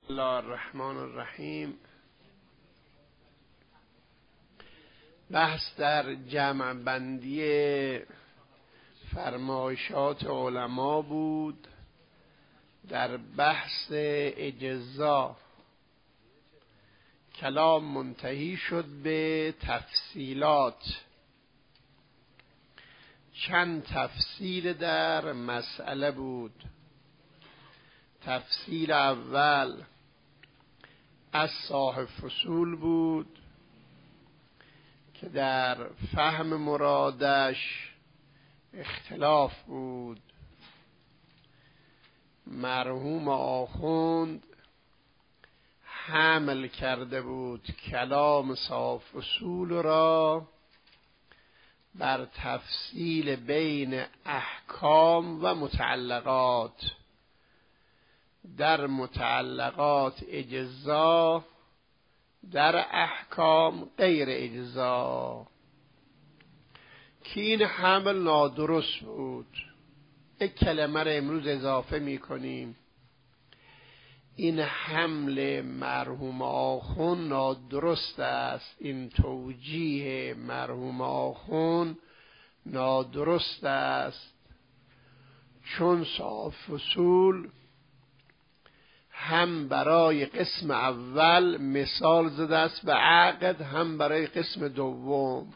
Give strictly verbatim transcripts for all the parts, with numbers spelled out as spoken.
الله الرحمن الرحیم. بحث در جمع بندی فرمایشات علما بود. در بحث اجزا کلام منتهی شد به تفصیلات. چند تفصیل در مسئله بود. تفصیل اول از صاحب فصول بود که در فهم مرادش اختلاف بود. مرحوم آخوند حمل کرده بود کلام صاحب فصول را بر تفصیل بین احکام و متعلقات. در متعلقات اجزا، در احکام غیر اجزا، که این حمل نادرست بود. یک کلمه را امروز اضافه می کنیم. این حمل مرحوم آخوند نادرست است. این توجیه مرحوم آخوند نادرست است، چون صاحب فصول هم برای قسم اول مثال زده است به عقد، هم برای قسم دوم.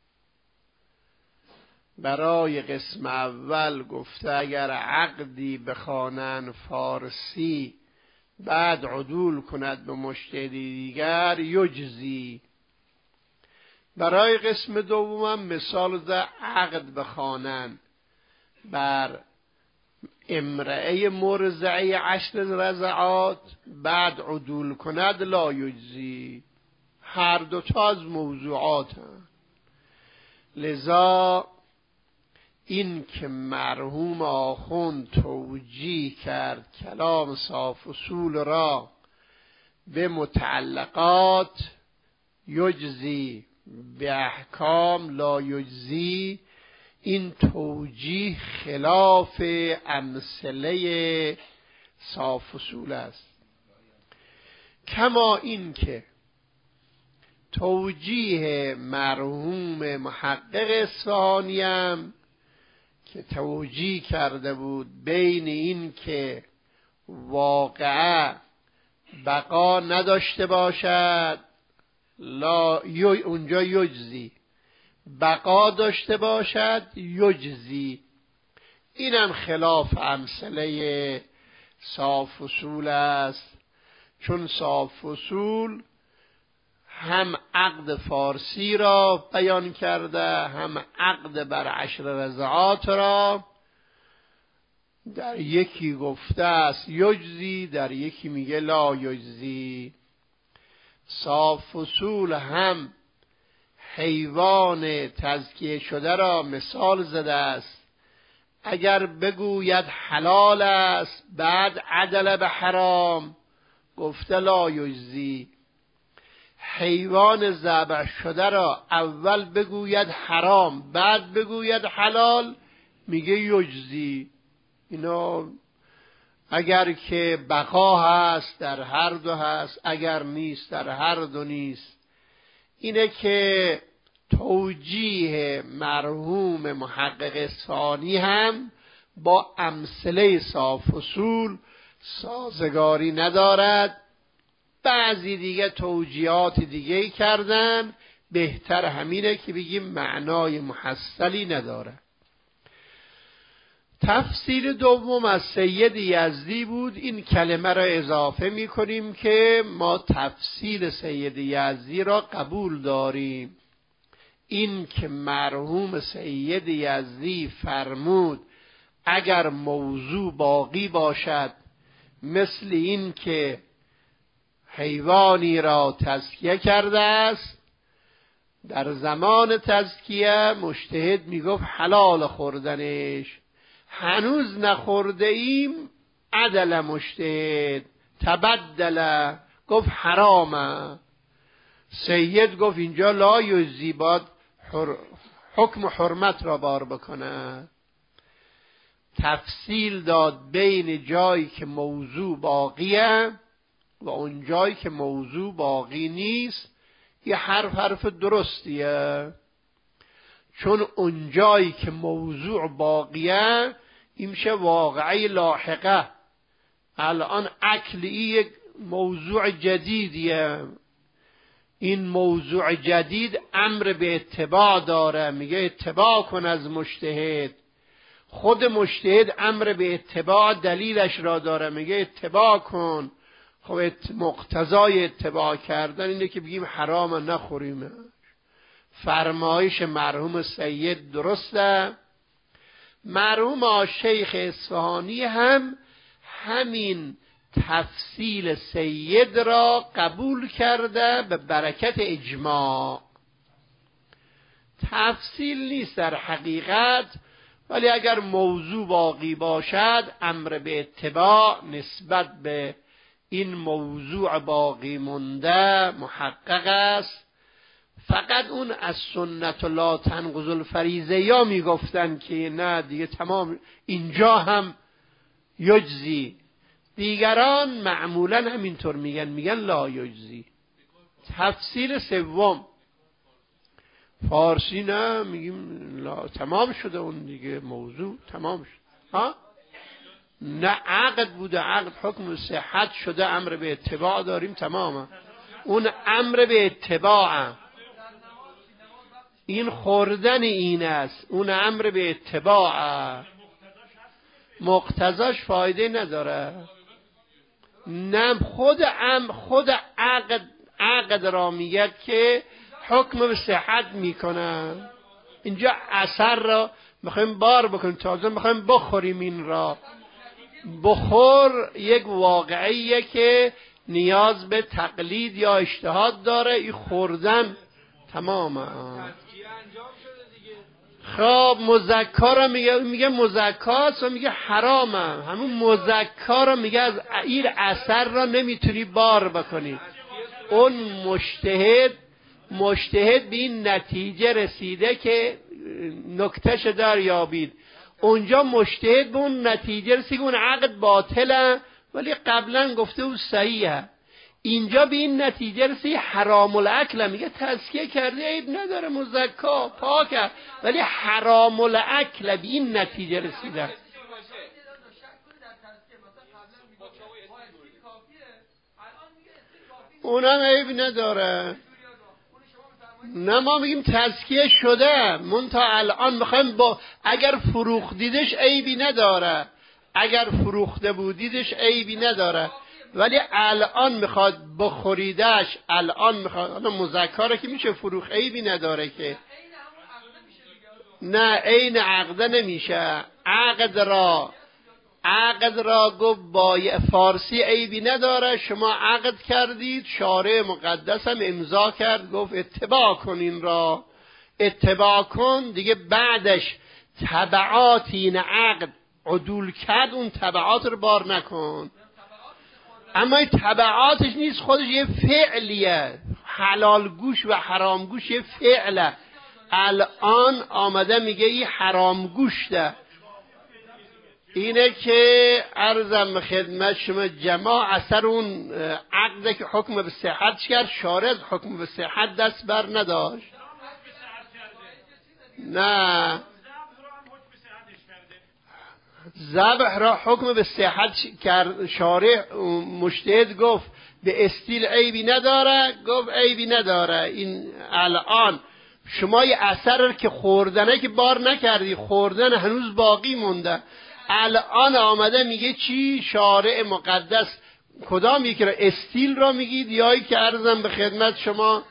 برای قسم اول گفته اگر عقدی بخوانند فارسی بعد عدول کند به مشتری دیگر یجزی. برای قسم دوم مثال زده عقد بخوانند بر امرأه مرضعه عشر رضعات بعد عدول کند لا یجزی. هر دوتا از موضوعات هم. لذا این که مرحوم آخوند توجیه کرد کلام صاحب فصول را به متعلقات یجزی به احکام لا یجزی، این توجیه خلاف امثله صاحب فصول است. کما این که توجیه مرحوم محقق اصفهانی هم که توجیه کرده بود بین این که واقعه بقا نداشته باشد لا اونجا یجزی، بقا داشته باشد یجزی، اینم خلاف امثله صاحب فصول است. چون صاحب فصول هم عقد فارسی را بیان کرده، هم عقد بر عشر رضعات را. در یکی گفته است یجزی، در یکی میگه لا یجزی. صاحب فصول هم حیوان تزکیه شده را مثال زده است. اگر بگوید حلال است بعد عدل به حرام گفته لا یجزی. حیوان ذبح شده را اول بگوید حرام بعد بگوید حلال میگه یجزی. اینا اگر که بقا هست در هر دو هست، اگر نیست در هر دو نیست. اینه که توجیه مرحوم محقق اصفهانی هم با امثله صاحب فصول سازگاری ندارد. بعضی دیگه توجیهات دیگه کردن، بهتر همینه که بگیم معنای محصلی نداره. تفسیر دوم از سید یزدی بود. این کلمه را اضافه می کنیم که ما تفسیر سید یزدی را قبول داریم. این که مرحوم سید یزدی فرمود اگر موضوع باقی باشد، مثل این که حیوانی را تزکیه کرده است، در زمان تزکیه مجتهد میگفت حلال خوردنش، هنوز نخورده ایم، عدل مجتهد تبدل گفت حرامه. سید گفت اینجا لا یجزی، باید حکم حرمت را بار بکنه. تفصیل داد بین جایی که موضوع باقیه و اون جایی که موضوع باقی نیست یه حرف حرف درستیه، چون اون جایی که موضوع باقیه این میشه واقعه لاحقه. الان اکل یک موضوع جدیدیه، این موضوع جدید امر به اتباع داره، میگه اتباع کن از مجتهد. خود مجتهد امر به اتباع دلیلش را داره، میگه اتباع کن. خب مقتضای اتباع کردن اینه که بگیم حرام نخوریم. فرمایش مرحوم سید درسته. مرحوم شیخ اصفهانی هم همین تفصیل سید را قبول کرده به برکت اجماع. تفصیل نیست در حقیقت، ولی اگر موضوع باقی باشد امر به اتباع نسبت به این موضوع باقی مونده محقق است. فقط اون از سنت لا تنقض الفریضه یا میگفتن که نه دیگه تمام اینجا هم یجزی. دیگران معمولا همینطور میگن، میگن لا یجزی. تفسیر سوم فارسی نه، میگیم لا تمام شده اون دیگه موضوع تمام شد. ها نه عقد بوده، عقد حکم صحت شده، امر به اتباع داریم تمامه. اون امر به اتباع، این خوردن این است، اون امر به اتباع، مقتضاش فایده نداره. نه خود ام خود عقد عقد را میگه که حکم به صحت میکنه. اینجا اثر را میخوایم بار بکنیم، تازه میخوایم بخوریم. این را بخور یک واقعیه که نیاز به تقلید یا اجتهاد داره. این خوردن تمامه. خب مزکا را میگه میگه مزکاست و میگه حرامه. همون مزکا را میگه از این اثر را نمیتونی بار بکنی. اون مجتهد مجتهد به این نتیجه رسیده که نکتهش دریابید. اونجا مجتهد به اون نتیجه رسید که اون عقد باطله، ولی قبلا گفته او صحیحه. اینجا به این نتیجه رسید حرام الاکل، میگه تزکیه کرده عیب نداره، مزکا پاکه، ولی حرام الاکل به این نتیجه رسیده. اونم عیب نداره. نه ما میگیم تزکیه شده، منتها الان میخوایم با اگر فروختیدش عیبی نداره، اگر فروخته بودیدش عیبی نداره، ولی الان میخواد بخوریدش، الان میخواد مذکره که میشه فروخ، عیبی نداره که. نه عین عقده نمیشه. عقد را عقد را گفت با فارسی عیبی نداره، شما عقد کردید، شارع مقدس هم امضا کرد گفت اتباع کن، این را اتباع کن دیگه. بعدش تبعات این عقد عدول کرد، اون تبعات رو بار نکن. اما این تبعاتش نیست، خودش یه فعلیه. حلال گوش و حرام گوش یه فعله. الان آمده میگه این حرام گوشته. اینه که عرضم خدمت شما جماع اثر اون عقده که حکم به صحت کرد، شارع حکم به صحت دست بر نداشت. نه ذبح را حکم به صحت کرد، شارع مجتهد گفت به استیل عیبی نداره، گفت عیبی نداره. این الان شما یه اثر که خوردنه که بار نکردی، خوردن هنوز باقی مونده. الان آمده میگه چی؟ شارع مقدس کدام یکی را؟ استیل را میگید یا ای که عرضم به خدمت شما؟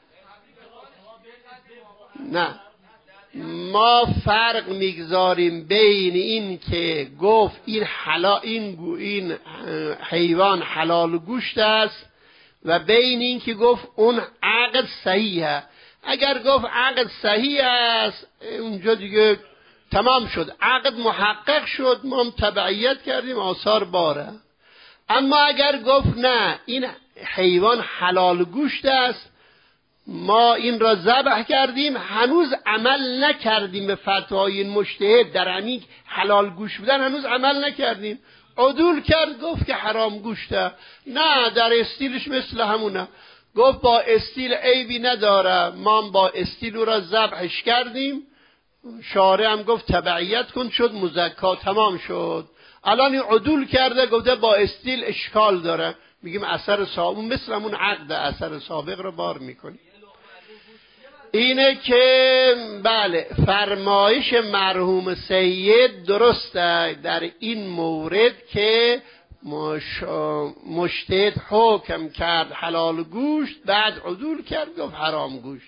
نه ما فرق میگذاریم بین این که گفت این حلال این این حیوان حلال گوشت است و بین این که گفت اون عقد صحیحه. اگر گفت عقد صحیح است اونجا دیگه تمام شد، عقد محقق شد، ما هم تبعیت کردیم، آثار باره. اما اگر گفت نه این حیوان حلال گوشت است، ما این را ذبح کردیم، هنوز عمل نکردیم به فتوای این مجتهد در همین حلال گوشت بودن، هنوز عمل نکردیم. عدول کرد گفت که حرام گوشته. نه در استیلش مثل همونه. گفت با استیل عیبی نداره، ما با استیل او را ذبحش کردیم، شارع هم گفت تبعیت کن، شد مزکا، تمام شد. الان این عدول کرده گفته با استیل اشکال داره، میگیم اثر سابق، مثل همون عقد اثر سابق رو بار میکنیم. اینه که بله فرمایش مرحوم سید درسته در این مورد که مش... مجتهد حکم کرد حلال گوشت، بعد عدول کرد گفت حرام گوشت.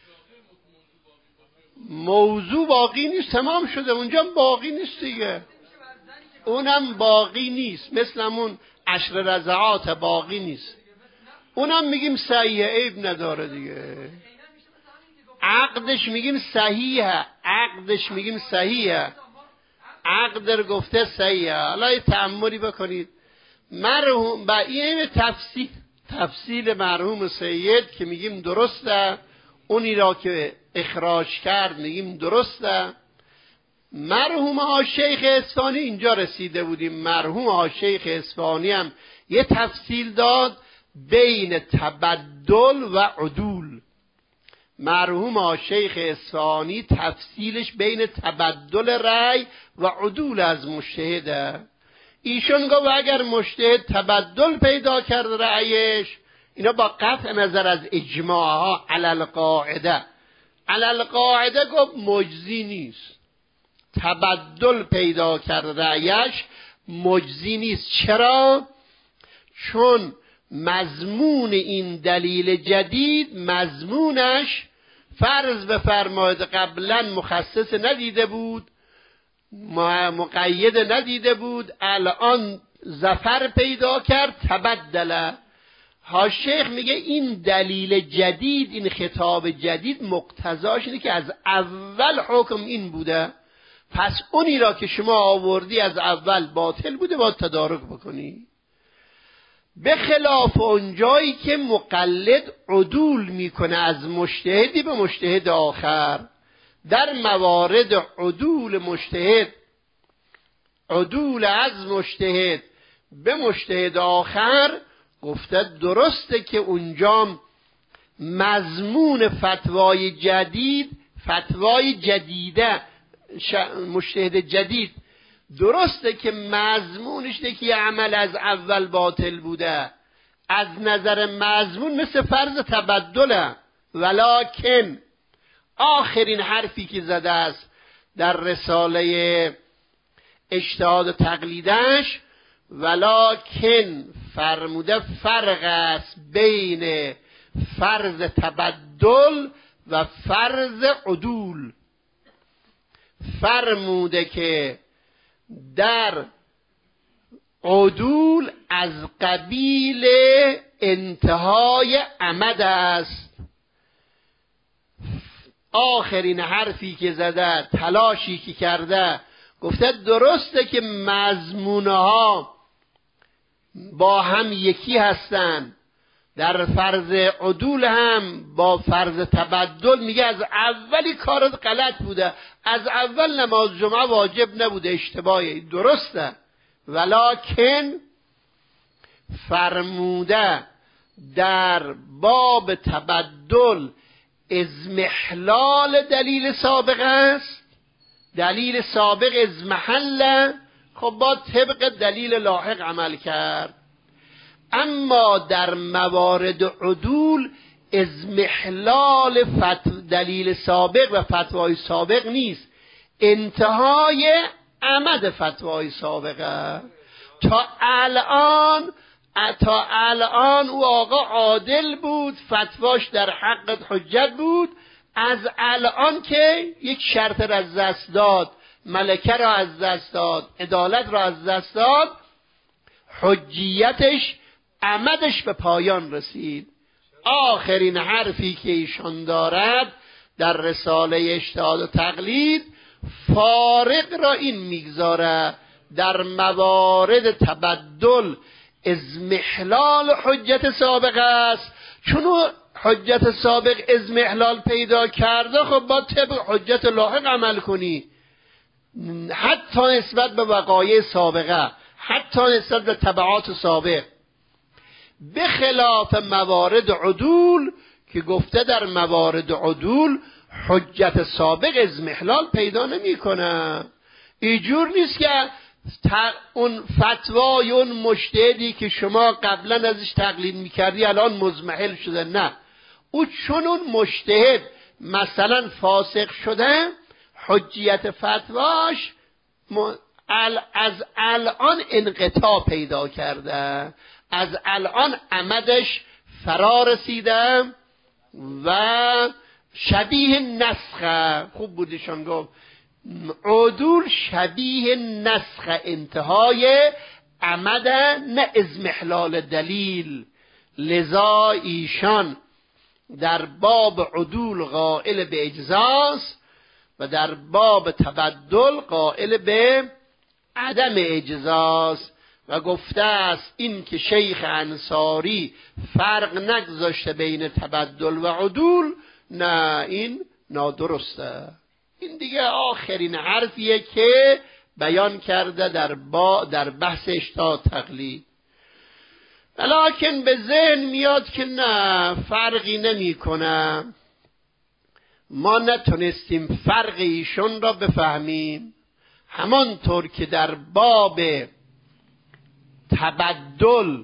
موضوع باقی نیست، تمام شده، اونجا باقی نیست دیگه، اونم باقی نیست، مثل همون عشر رضعات باقی نیست، اونم میگیم صحیحه، عیب نداره دیگه. عقدش میگیم صحیحه، عقدش میگیم صحیحه، عقد رو گفته صحیحه. حالا یه تأملی بکنید مرحوم با این تفصیل تفصیل مرحوم سید که میگیم درسته، اونی را که اخراج کرد میگیم درسته. مرحوم ها شیخ اصفهانی اینجا رسیده بودیم، مرحوم ها شیخ اصفهانی هم یه تفصیل داد بین تبدل و عدول. مرحوم ها شیخ اصفهانی تفصیلش بین تبدل رأی و عدول از مجتهده. ایشون گفت اگر مجتهد تبدل پیدا کرد رأیش، اینا با قطع نظر از اجماع ها علل قاعده علل قاعده گفت مجزی نیست، تبدل پیدا کرد رأیش مجزی نیست. چرا؟ چون مضمون این دلیل جدید مضمونش فرض بفرمایید قبلا مخصص ندیده بود، مقید ندیده بود، الان ظفر پیدا کرد تبدله. ها شیخ میگه این دلیل جدید، این خطاب جدید مقتضاش اینه که از اول حکم این بوده، پس اونی را که شما آوردی از اول باطل بوده باید تدارک بکنی. به خلاف اونجایی که مقلد عدول میکنه از مجتهدی به مجتهد آخر، در موارد عدول مجتهد عدول از مجتهد به مجتهد آخر گفته درسته که اونجا مضمون فتوای جدید، فتوای جدیده مجتهد جدید، درسته که مضمونش ده که عمل از اول باطل بوده، از نظر مضمون مثل فرض تبدله، ولکن آخرین حرفی که زده است در رساله اجتهاد و تقلیدش، ولکن فرموده فرق است بین فرض تبدل و فرض عدول. فرموده که در عدول از قبیل انتهای عمد است. آخرین حرفی که زده، تلاشی که کرده، گفته درسته که مضمونها با هم یکی هستن، در فرض عدول هم با فرض تبدل میگه از اولی کارت غلط بوده، از اول نماز جمعه واجب نبوده، اشتباهی، درسته، ولکن فرموده در باب تبدل اضمحلال دلیل سابق است، دلیل سابق اضمحله، خب با طبق دلیل لاحق عمل کرد. اما در موارد عدول اضمحلال دلیل سابق و فتوای سابق نیست، انتهای عمد فتوای سابقه. تا الان تا الان او آقا عادل بود، فتواش در حقت حجت بود، از الان که یک شرط را از دست داد، ملکه را از دست داد، عدالت را از دست داد، حجیتش عمدش به پایان رسید. آخرین حرفی که ایشان دارد در رساله اجتهاد و تقلید، فارق را این میگذاره در موارد تبدل اضمحلال حجت سابق است، چون حجت سابق اضمحلال پیدا کرده، خب با طبق حجت لاحق عمل کنی، حتی نسبت به وقایع سابقه، حتی نسبت به تبعات سابق، به خلاف موارد عدول که گفته در موارد عدول حجت سابق اضمحلال پیدا نمی کنه. اینجور نیست که اون فتوای اون مجتهدی که شما قبلا ازش تقلید میکردی الان مضمحل شده، نه، او چون اون مجتهد مثلا فاسق شده حجیت فتواش از الان انقطاع پیدا کرده، از الان عمدش فرا رسیده و شبیه نسخه. خوب بودیشان گفت عدول شبیه نسخ انتهای عمد نه اضمحلال دلیل. لذا ایشان در باب عدول قائل به اجزاست و در باب تبدل قائل به عدم اجزاست و گفته است این که شیخ انصاری فرق نگذاشته بین تبدل و عدول، نه، این نادرسته. این دیگه آخرین حرفیه که بیان کرده در با در بحث اشتهاد تقلید. ولیکن به ذهن میاد که نه، فرقی نمی کنه. ما نتونستیم فرق ایشون را بفهمیم، همانطور که در باب تبدل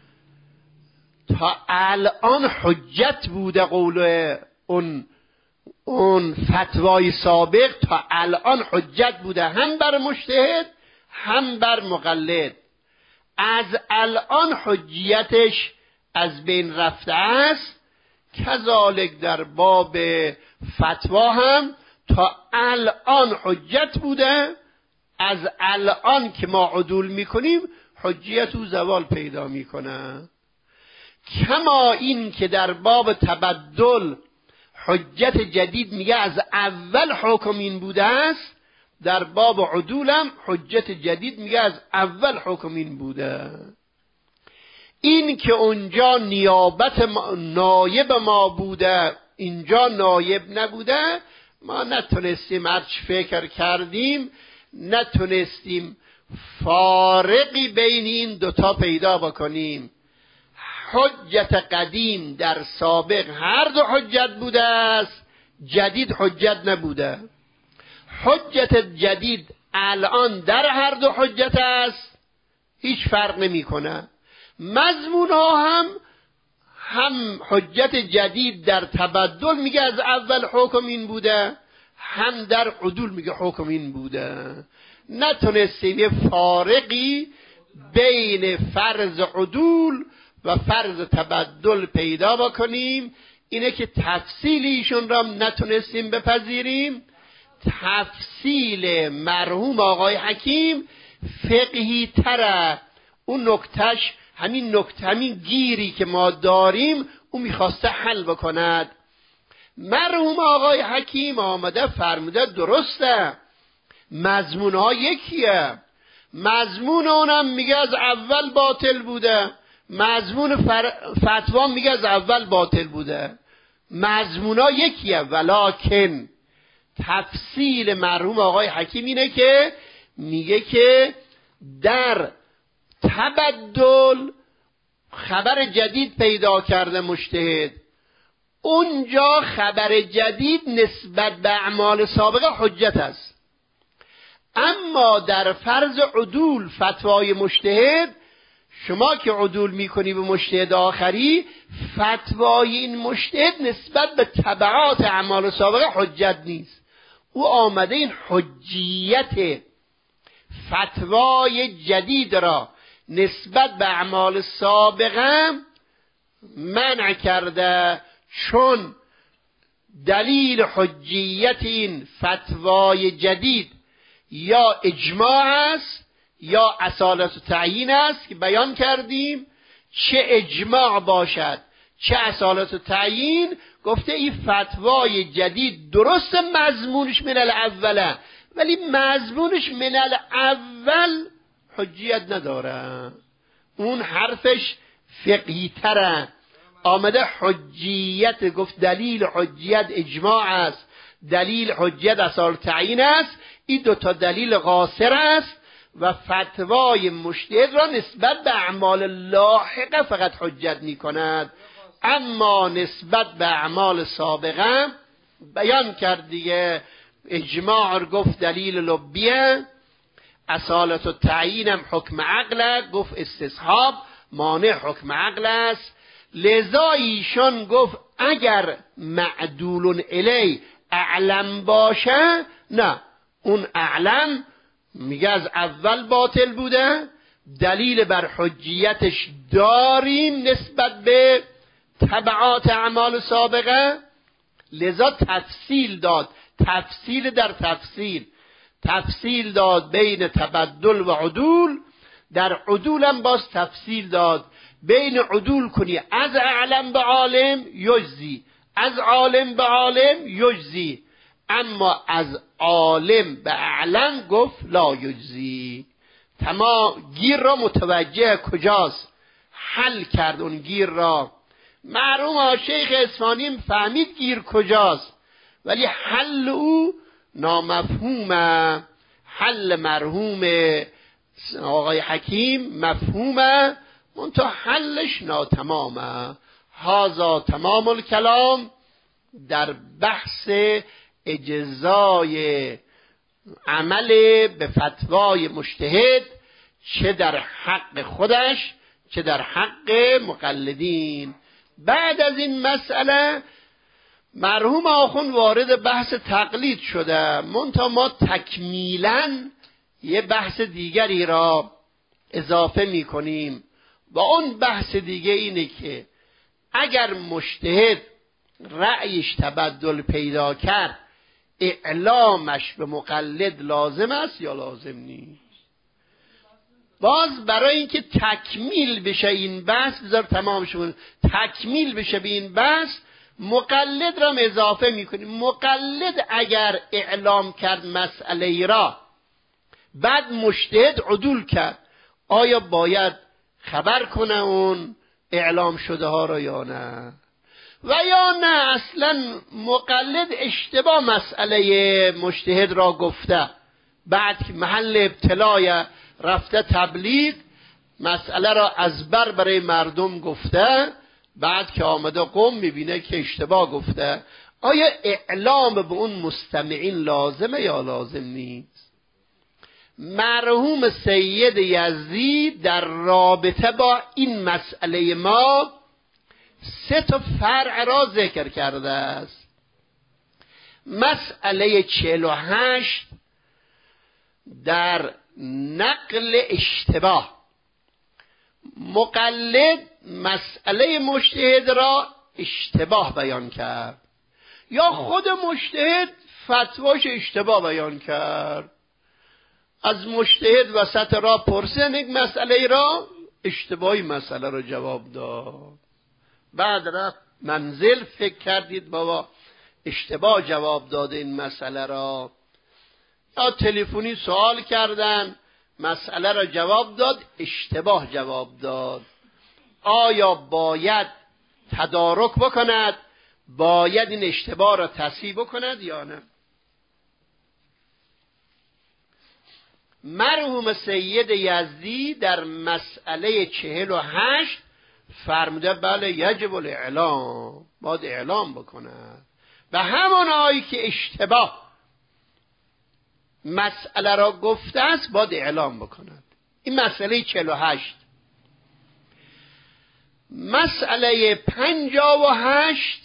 تا الان حجت بوده قول اون اون فتوای سابق، تا الان حجت بوده هم بر مجتهد هم بر مقلد. از الان حجیتش از بین رفته است. کذالک در باب فتوا هم تا الان حجت بوده، از الان که ما عدول میکنیم حجیت او زوال پیدا میکنه. کما این که در باب تبدل حجت جدید میگه از اول حکم این بوده است، در باب عدولم حجت جدید میگه از اول حکم این بوده. این که اونجا نیابت ما نایب ما بوده اینجا نایب نبوده، ما نتونستیم هرچی فکر کردیم نتونستیم فارقی بین این دوتا پیدا بکنیم. حجت قدیم در سابق هر دو حجت بوده است، جدید حجت نبوده. حجت جدید الان در هر دو حجت است، هیچ فرق نمی کنه. مضمون ها هم هم حجت جدید در تبدل میگه از اول حکم این بوده، هم در عدول میگه حکم این بوده. نتونستیم یه فارقی بین فرض عدول و فرض تبدل پیدا بکنیم. اینه که تفصیلیشون را نتونستیم بپذیریم. تفصیل مرحوم آقای حکیم فقهی تره. اون نکتهش همین نکته، همین گیری که ما داریم اون میخواسته حل بکند. مرحوم آقای حکیم آمده فرموده درسته مضمون ها یکیه، مضمون اونم میگه از اول باطل بوده، مضمون فر... فتوا میگه از اول باطل بوده، مضمون ها یکیه. ولکن تفصیل مرحوم آقای حکیم اینه که میگه که در تبدل خبر جدید پیدا کرده مجتهد، اونجا خبر جدید نسبت به اعمال سابقه حجت است. اما در فرض عدول فتوای مجتهد، شما که عدول میکنی به مجتهد آخری، فتوای این مجتهد نسبت به تبعات اعمال سابقه حجت نیست. او آمده این حجیت فتوای جدید را نسبت به اعمال سابقه منع کرده، چون دلیل حجیت این فتوای جدید یا اجماع است یا اصالت و تعیین است که بیان کردیم. چه اجماع باشد چه اصالت و تعیین، گفته این فتوای جدید درست مضمونش من الاوله، ولی مضمونش من الاول حجیت نداره. اون حرفش فقهی تره. آمده حجیت گفت دلیل حجیت اجماع است، دلیل حجیت اصالت تعیین است. این دوتا دلیل قاصر است و فتوای مجتهد را نسبت به اعمال لاحقه فقط حجت می کند، اما نسبت به اعمال سابقه بیان کرد دیگه. اجماع رو گفت دلیل لبیه، اصالت و تعیینم حکم عقله، گفت استصحاب مانع حکم عقل است. لذا ایشان گفت اگر معدول الی اعلم باشه، نه اون اعلم میگه از اول باطل بوده، دلیل بر حجیتش داریم نسبت به تبعات اعمال سابقه. لذا تفصیل داد، تفصیل در تفصیل، تفصیل داد بین تبدل و عدول. در عدول هم باز تفصیل داد، بین عدول کنی از اعلم به عالم یجزی، از عالم به عالم یجزی، اما از عالم به اعلم گفت لا یجزی. تمام گیر را متوجه کجاست، حل کرد اون گیر را. مرحوم شیخ اصفهانی فهمید گیر کجاست، ولی حل او نامفهومه. حل مرحوم آقای حکیم مفهومه، منتها حلش ناتمامه. هذا تمام الکلام در بحث اجزای عمل به فتوای مجتهد، چه در حق خودش چه در حق مقلدین. بعد از این مسئله مرحوم آخوند وارد بحث تقلید شده، منتها ما تکمیلا یه بحث دیگری را اضافه می کنیم و اون بحث دیگه اینه که اگر مجتهد رأیش تبدل پیدا کرد، اعلامش به مقلد لازم است یا لازم نیست. باز برای اینکه تکمیل بشه این بحث، بذار تمام شد، تکمیل بشه به این بحث، مقلد را اضافه میکنیم. مقلد اگر اعلام کرد مسئله ای را، بعد مجتهد عدول کرد، آیا باید خبر کنه اون اعلام شده ها را یا نه؟ و یا نه اصلا مقلد اشتباه مسئله مجتهد را گفته، بعد که محل ابتلای رفته تبلیغ، مسئله را از بر برای مردم گفته، بعد که آمده قوم میبینه که اشتباه گفته، آیا اعلام به اون مستمعین لازمه یا لازم نیست؟ مرحوم سید یزدی در رابطه با این مسئله ما سه تا فرع را ذکر کرده است. مسئله چهل و هشت در نقل اشتباه، مقلد مسئله مجتهد را اشتباه بیان کرد، یا خود مجتهد فتواش اشتباه بیان کرد. از مجتهد وسط را پرسید یک مسئله را، اشتباهی مسئله را جواب داد، بعد رفت منزل فکر کردید بابا اشتباه جواب داده این مسئله را، یا تلفنی سوال کردن مسئله را جواب داد اشتباه جواب داد. آیا باید تدارک بکند، باید این اشتباه را تصحیح بکند یا نه؟ مرحوم سید یزدی در مسئله چهل و هشت فرموده بله یجب الاعلام، باید اعلام بکند. و همون آیی که اشتباه مسئله را گفته است باید اعلام بکند. این مسئله چهل و هشت. مسئله پنجاه و هشت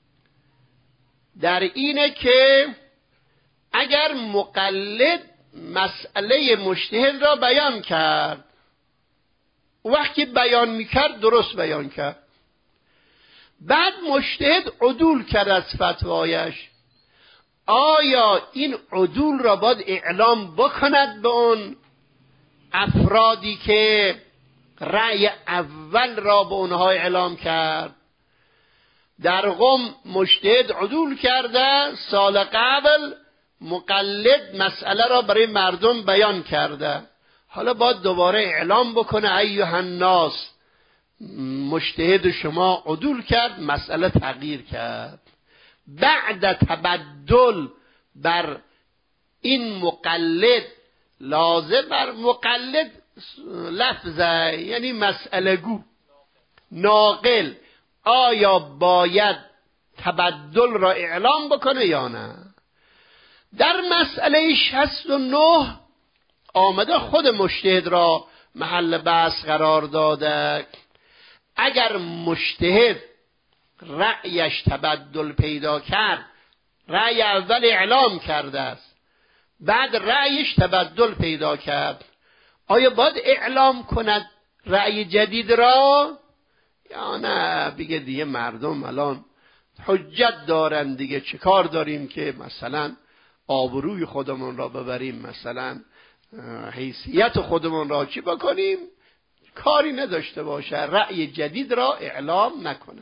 در اینه که اگر مقلد مسئله مجتهد را بیان کرد، وقتی بیان میکرد درست بیان کرد، بعد مجتهد عدول کرد از فتوایش، آیا این عدول را باید اعلام بکند به اون افرادی که رأی اول را به اونها اعلام کرد؟ در قم مجتهد عدول کرده، سال قبل مقلد مسئله را برای مردم بیان کرده، حالا باید دوباره اعلام بکنه ایها الناس مجتهد شما عدول کرد، مسئله تغییر کرد. بعد تبدل بر این مقلد لازم بر مقلد لفظه، یعنی مسئله گو ناقل آیا باید تبدل را اعلام بکنه یا نه. در مسئله شصت و نه آمده خود مجتهد را محل بحث قرار داده. اگر مجتهد رأیش تبدل پیدا کرد، رأی اول اعلام کرده است، بعد رأیش تبدل پیدا کرد، آیا باید اعلام کند رأی جدید را یا نه؟ بگه دیگه مردم الان حجت دارن دیگه، چه کار داریم که مثلا آبروی خودمون را ببریم، مثلا حیثیت خودمون را چی بکنیم، کاری نداشته باشه، رأی جدید را اعلام نکنه.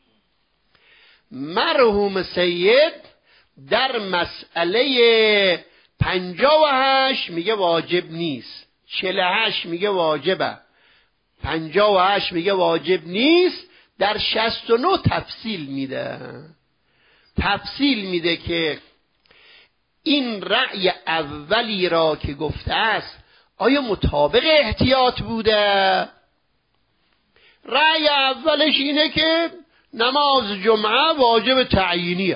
مرحوم سید در مسئله پنجاه و هشت میگه واجب نیست، چهل و هشت میگه واجبه، پنجاه و هشت میگه واجب نیست. در شصت و نه تفصیل میده، تفصیل میده که این رأی اولی را که گفته است آیا مطابق احتیاط بوده؟ رأی اولش اینه که نماز جمعه واجب تعیینیه.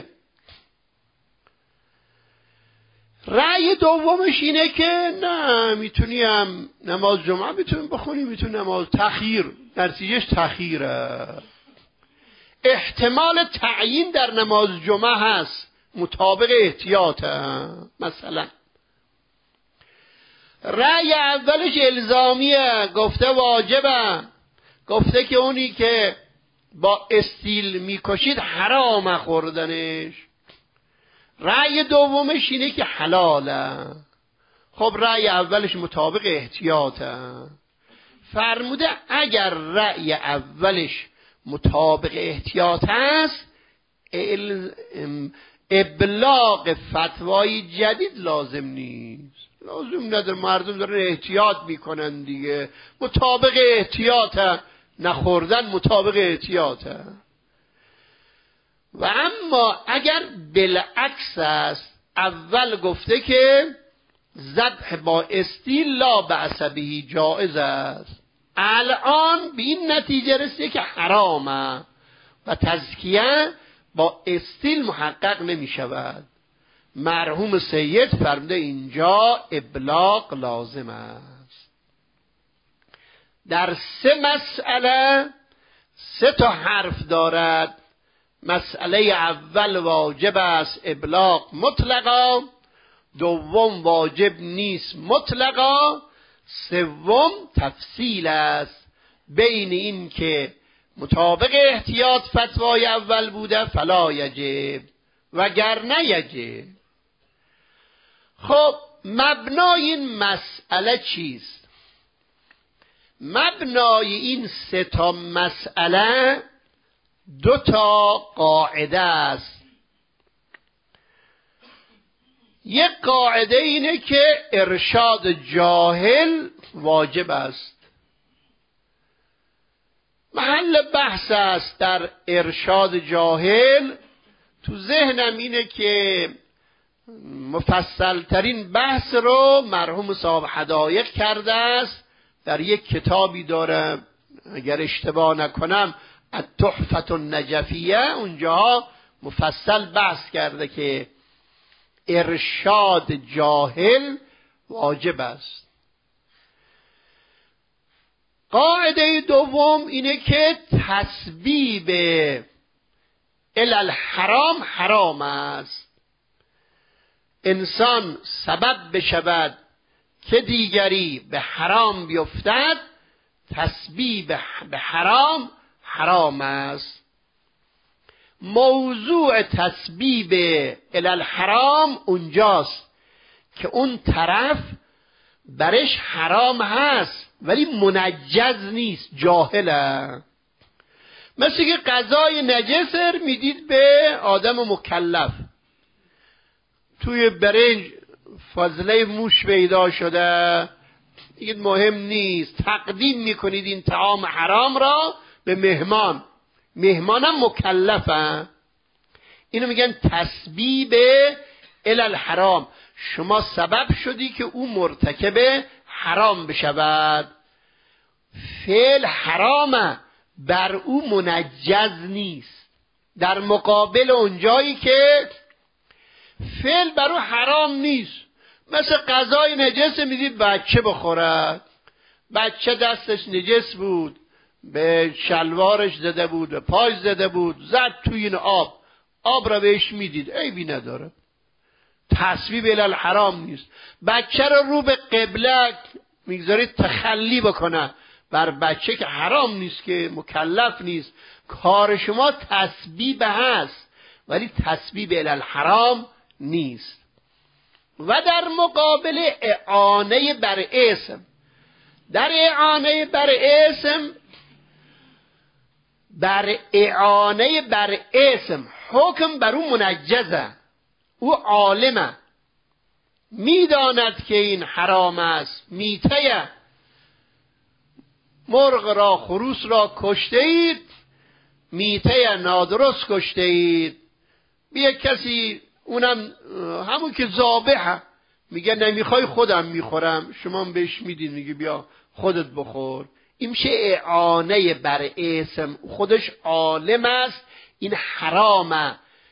رأی دومش اینه که نه، میتونی هم نماز جمعه میتونی بخونی، میتونی نماز تخییر، نتیجهش تخییره. احتمال تعیین در نماز جمعه هست، مطابق احتیاطه. مثلا رأی اولش الزامیه، گفته واجبه، گفته که اونی که با استیل میکشید حرام خوردنش. رأی دومش اینه که حلاله. خب رأی اولش مطابق احتیاطه. فرموده اگر رأی اولش مطابق احتیاط است، ابلاغ فتوای جدید لازم نیست، لازم نداره، مردم دارن احتیاط میکنن دیگه، مطابق احتیاطه، نخوردن مطابق احتیاطه. و اما اگر بالعکس است، اول گفته که ذبح با استیل لا بأس به جائز است، الان به این نتیجه رسیده که حرامه و تزکیه با استیل محقق نمی شود. مرحوم سید فرموده اینجا ابلاغ لازم است. در سه مسئله سه تا حرف دارد. مسئله اول واجب است ابلاغ مطلقا، دوم واجب نیست مطلقا، سوم تفصیل است بین این که مطابق احتیاط فتوای اول بوده فلا یجب وگر نه یجب. خب مبنای این مسئله چیست؟ مبنای این سه تا مسئله دو تا قاعده است. یک قاعده اینه که ارشاد جاهل واجب است. محل بحث است در ارشاد جاهل. تو ذهنم اینه که مفصل ترین بحث رو مرحوم صاحب حدایق کرده است، در یک کتابی داره اگر اشتباه نکنم التحفة النجفیه، اونجا مفصل بحث کرده که ارشاد جاهل واجب است. قاعده دوم اینه که تسبیب الی الحرام حرام است. انسان سبب بشود که دیگری به حرام بیفتد، تسبیب به حرام حرام است. موضوع تسبیب الی الحرام اونجاست که اون طرف برش حرام هست ولی منجز نیست، جاهله. مثل که غذای نجس میدید به آدم مکلف، توی برنج فاضله موش پیدا شده، دیگه مهم نیست، تقدیم میکنید این طعام حرام را به مهمان، مهمانم مکلفه. اینو میگن تسبیب الی الحرام. شما سبب شدی که او مرتکب حرام بشود. فعل حرامه، بر او منجز نیست. در مقابل اونجایی که فعل بر او حرام نیست، مثل غذای نجس میدید بچه بخورد، بچه دستش نجس بود، به شلوارش زده بود، به پاش زده بود، زد توی این آب، آب را بهش میدید، عیبی نداره، تصویب الی الحرام نیست. بچه را رو به قبله میگذارید تخلی بکنه بر بچه که حرام نیست، که مکلف نیست، کار شما تسبیب هست ولی تسبیب الی الحرام نیست. و در مقابل اعانه بر اسم، در اعانه بر اسم، بر اعانه بر اسم حکم بر او منجزه، او عالمه، میداند که این حرام است. میته مرغ را، خروس را کشته اید، میته نادرست کشته اید، بیا کسی اونم همون که ذابحه میگه نمیخوای خودم میخورم، شما بهش میدین، میگه بیا خودت بخور. این میشه اعانه بر اسم، خودش عالم است این حرامه،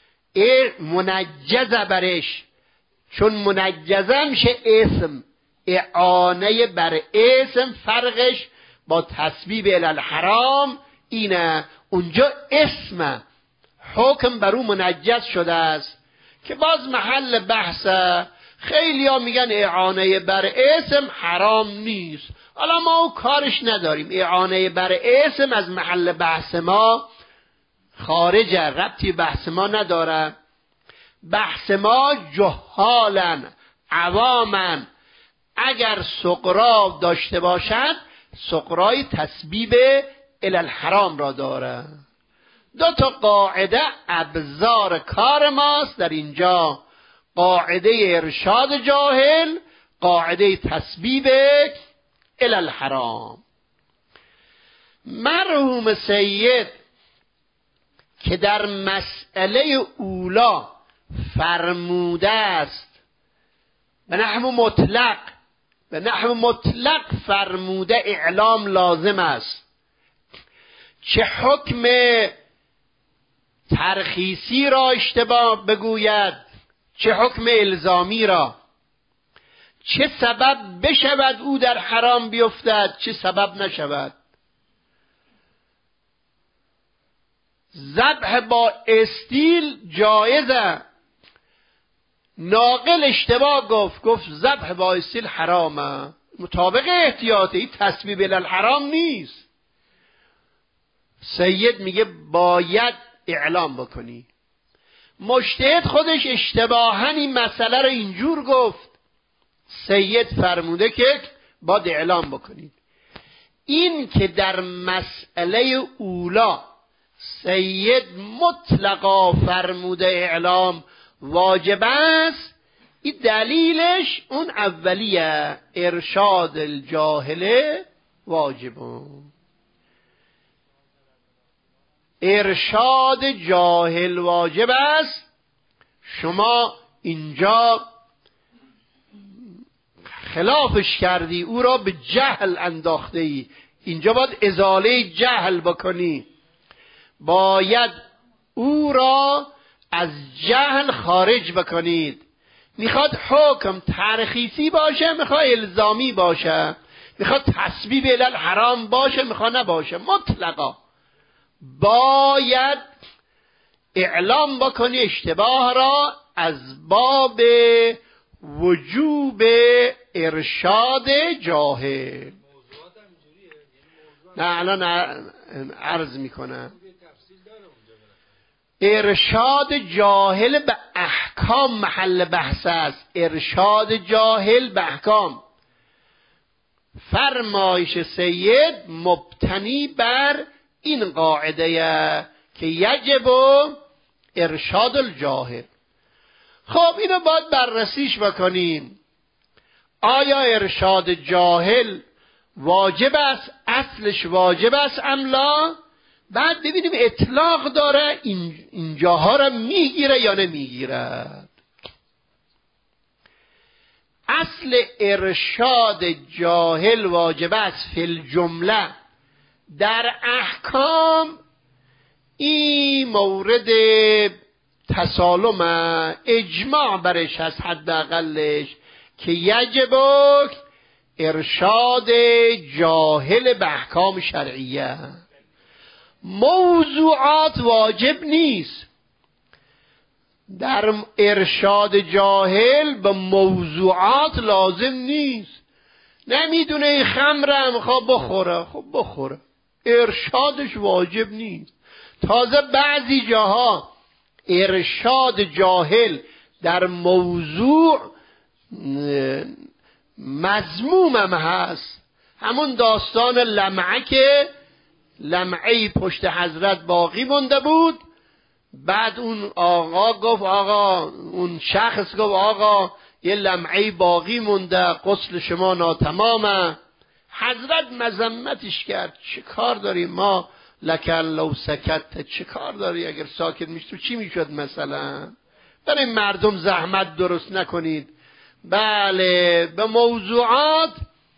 منجزه برش، چون منجزه میشه اسم. اعانه بر اسم فرقش با تسبیب الی الحرام اینه، اونجا اسم حکم بر او منجز شده است که باز محل بحثه. خیلی ها میگن اعانه بر اسم حرام نیست، حالا ما او کارش نداریم، اعانه بر اسم از محل بحث ما خارجه، ربطی بحث ما نداره. بحث ما جهالن، عوامن، اگر سقرا داشته باشد سقرای تسبیب الی الحرام را داره. دو تا قاعده ابزار کار ماست در اینجا، قاعده ارشاد جاهل، قاعده تسبیب الی الحرام. مرحوم سید که در مسئله اولا فرموده است به نحو مطلق، به نحو مطلق فرموده اعلام لازم است، چه حکم ترخیصی را اشتباه بگوید چه حکم الزامی را، چه سبب بشود او در حرام بیفتد چه سبب نشود. ذبح با استیل جایزه، ناقل اشتباه گفت، گفت ذبح با استیل حرامه، مطابق احتیاطی، تسبیب الی الحرام نیست. سید میگه باید اعلام بکنی. مجتهد خودش اشتباهاً این مسئله رو اینجور گفت، سید فرموده که باید اعلام بکنید. این که در مسئله اولا سید مطلقا فرموده اعلام واجب است، این دلیلش اون اولیه، ارشاد الجاهله واجبه، ارشاد جاهل واجب است. شما اینجا خلافش کردی، او را به جهل انداخته ای، اینجا باید ازاله جهل بکنی، باید او را از جهل خارج بکنید. میخواد حکم ترخیصی باشه، میخواد الزامی باشه، میخواد تسبیب الی الحرام باشه، میخواد نباشه، مطلقا باید اعلام بکنی الاشتباه را از باب وجوب ارشاد جاهل. نه الان عرض میکنم، ارشاد جاهل به احکام محل بحث است، ارشاد جاهل به احکام. فرمایش سید مبتنی بر این قاعده که یجب ارشاد الجاهل. خب اینو باید بررسیش بکنیم، آیا ارشاد جاهل واجب است، اصلش واجب است ام لا؟ بعد ببینیم اطلاق داره، این اینجاها را میگیره یا نمیگیرد. اصل ارشاد جاهل واجب است فی الجمله در احکام. این مورد تسالم اجماع برش هست حداقلش که یجب ارشاد جاهل به احکام شرعیه. موضوعات واجب نیست. در ارشاد جاهل به موضوعات لازم نیست. نمیدونه این خمره میخواد بخوره، خب بخوره، ارشادش واجب نیست. تازه بعضی جاها ارشاد جاهل در موضوع مذمومم هست. همون داستان لمعه که لمعه پشت حضرت باقی مونده بود، بعد اون آقا گفت آقا اون شخص گفت آقا یه لمعه باقی مونده، غسل شما ناتمامه. حضرت مذمتش کرد، چه کار داری ما لکن لو سکت، چه کار داری اگر ساکت میشد تو چی میشد مثلا؟ برای مردم زحمت درست نکنید. بله به موضوعات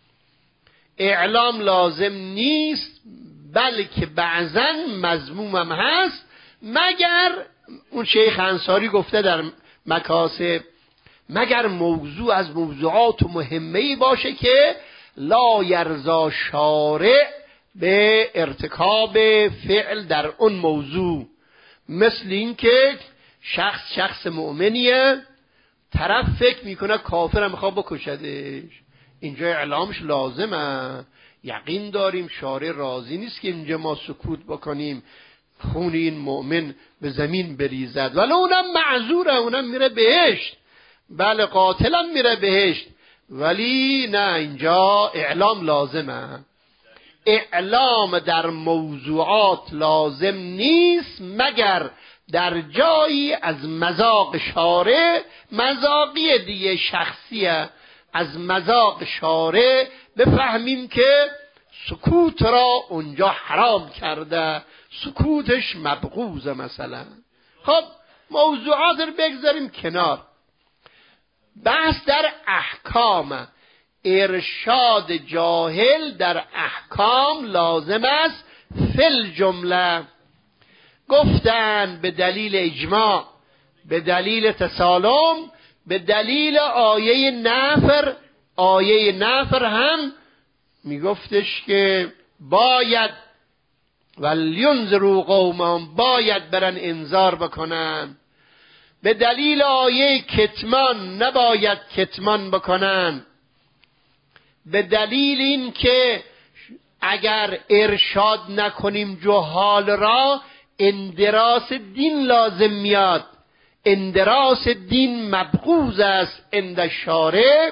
اعلام لازم نیست، بلکه بعضا مذمومم هست، مگر اون شیخ انصاری گفته در مکاسب مگر موضوع از موضوعات مهمه‌ای باشه که لا یرضا شارع به ارتکاب فعل در اون موضوع. مثل این که شخص شخص مؤمنیه، طرف فکر میکنه کافر میخواد بکشدش، اینجا اعلامش لازمه. یقین داریم شارع راضی نیست که اینجا ما سکوت بکنیم خون این مؤمن به زمین بریزد، ولی اونم معذوره، اونم میره بهشت. بله قاتلم میره بهشت، ولی نه، اینجا اعلام لازمه. اعلام در موضوعات لازم نیست مگر در جایی از مذاق شارع، مذاقی دیگه شخصیه، از مذاق شارع بفهمیم که سکوت را اونجا حرام کرده، سکوتش مبغوضه مثلا. خب موضوعات رو بگذاریم کنار. بحث در احکام. ارشاد جاهل در احکام لازم است فی الجمله. گفتن به دلیل اجماع، به دلیل تسالم، به دلیل آیه نفر. آیه نفر هم میگفتش که باید ولینذروا قومهم، باید برن انذار بکنن. به دلیل آیه کتمان نباید کتمان بکنن. به دلیل این که اگر ارشاد نکنیم جهال را اندراس دین لازم میاد، اندراس دین مبغوض است عند الشارع.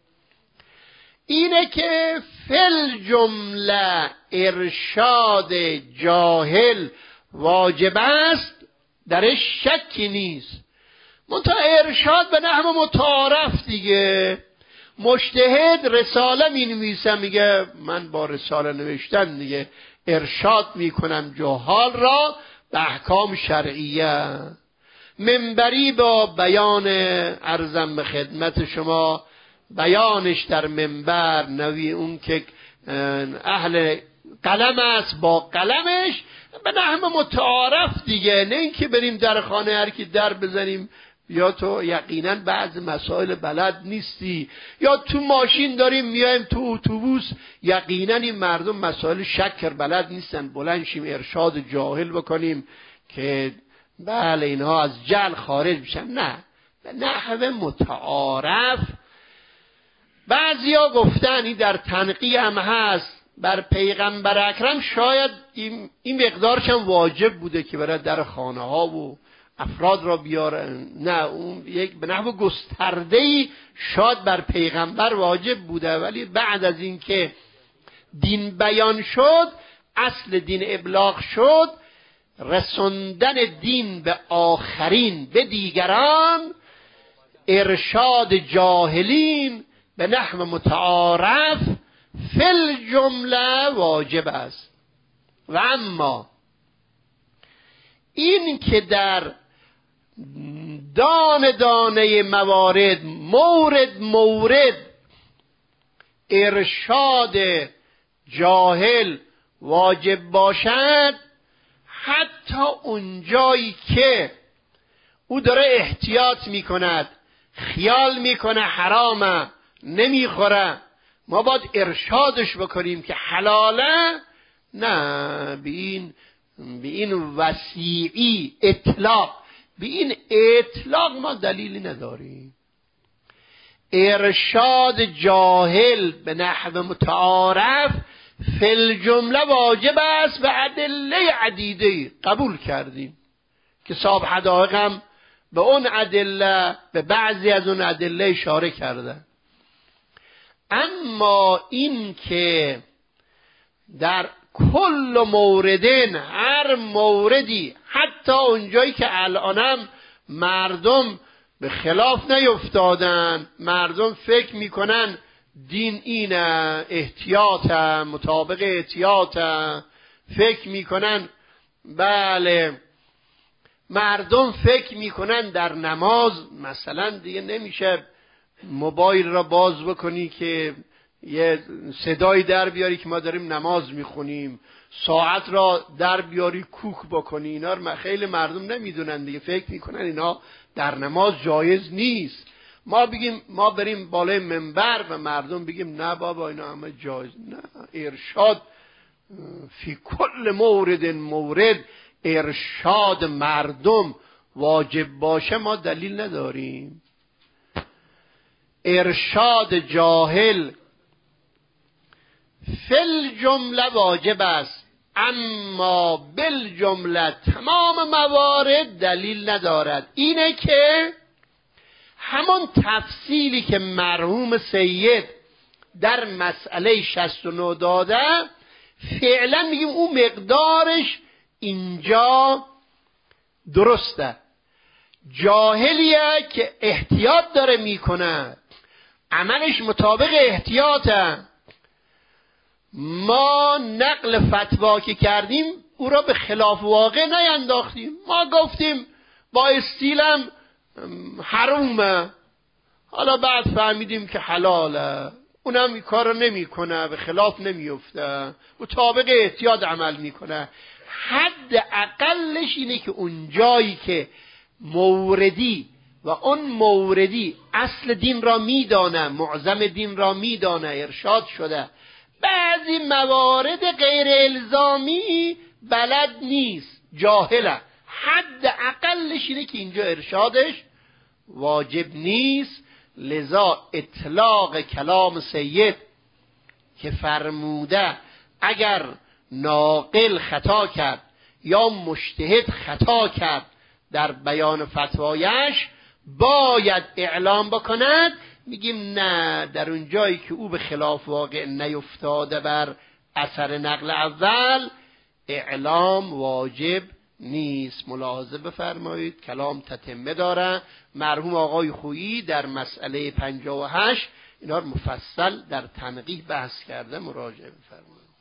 اینه که فل جمله ارشاد جاهل واجب است، درش شکی نیست. منتها ارشاد به نحو متعارف دیگه. مجتهد رساله می نویسه، میگه من با رساله نوشتن دیگه ارشاد میکنم جهال را به احکام شرعیه. منبری با بیان عرضم به خدمت شما، بیانش در منبر نوی اون که اهل قلم است با قلمش به نحو متعارف دیگه، نه اینکه بریم در خانه هر کی در بزنیم یا تو یقینا بعض مسائل بلد نیستی، یا تو ماشین داریم میایم تو اتوبوس یقینا این مردم مسائل شکر بلد نیستن، بلند شیم ارشاد جاهل بکنیم که بله اینها از جهل خارج میشن. نه، به نحو متعارف. بعضیا گفتن این در تنقیه هم هست بر پیغمبر اکرم، شاید این, این مقدارش هم واجب بوده که برای در خانه ها و افراد را بیارن. نه، اون یک به نحو گسترده‌ای شاید بر پیغمبر واجب بوده، ولی بعد از این که دین بیان شد، اصل دین ابلاغ شد، رسوندن دین به آخرین به دیگران، ارشاد جاهلین به نحو متعارف فی الجمله واجب است. و اما این که در دانه دانه موارد مورد مورد ارشاد جاهل واجب باشد، حتی اونجایی که او داره احتیاط میکند، خیال میکنه حرامه، نمیخوره، ما باید ارشادش بکنیم که حلاله. نه، به این به این وسیعی اطلاق، به این اطلاق ما دلیلی نداریم. ارشاد جاهل به نحو متعارف فی الجمله واجب است به ادله عدیده. قبول کردیم که صاحب حدائق هم به اون ادله، به بعضی از اون ادله اشاره کردن. اما این که در کل موردن، هر موردی، حتی اونجایی که الانم مردم به خلاف نیفتادن، مردم فکر میکنن دین اینه، احتیاط مطابق احتیاط، فکر میکنن بله، مردم فکر میکنن در نماز مثلا دیگه نمیشه موبایل را باز بکنی که یه صدایی در بیاری که ما داریم نماز میخونیم، ساعت را در بیاری کوک بکنی. اینا رو خیلی مردم نمیدونن دیگه، فکر میکنن اینا در نماز جایز نیست. ما بگیم، ما بریم بالای منبر و مردم بگیم نه بابا اینا همه جایز. نه، ارشاد فی کل مورد مورد ارشاد مردم واجب باشه ما دلیل نداریم. ارشاد جاهل فل جمله واجب است، اما بالجمله تمام موارد دلیل ندارد. اینه که همون تفصیلی که مرحوم سید در مسئله شصت و نه داده، فعلا میگیم اون مقدارش اینجا درسته. جاهلیه که احتیاط داره میکنه، عملش مطابق احتیاطه، ما نقل فتوا که کردیم او را به خلاف واقع نینداختیم. ما گفتیم با استیلم حرومه، حالا بعد فهمیدیم که حلاله، اونم این کار رو نمی کنه، به خلاف نمیفته، مطابق احتیاط عمل میکنه. حد اقلش اینه که اون جایی که موردی و اون موردی اصل دین را میدانه، معظم دین را میدانه، ارشاد شده، بعضی موارد غیر الزامی بلد نیست، جاهله، حد اقلش اینه که اینجا ارشادش واجب نیست. لذا اطلاق کلام سید که فرموده اگر ناقل خطا کرد یا مجتهد خطا کرد در بیان فتوایش باید اعلام بکند، میگیم نه، در اون جایی که او به خلاف واقع نیفتاده بر اثر نقل اول اعلام واجب نیست. ملاحظه بفرمایید کلام تتمه داره. مرحوم آقای خویی در مسئله پنجاه و هشت اینا رو مفصل در تنقیح بحث کرده، مراجعه بفرمایید.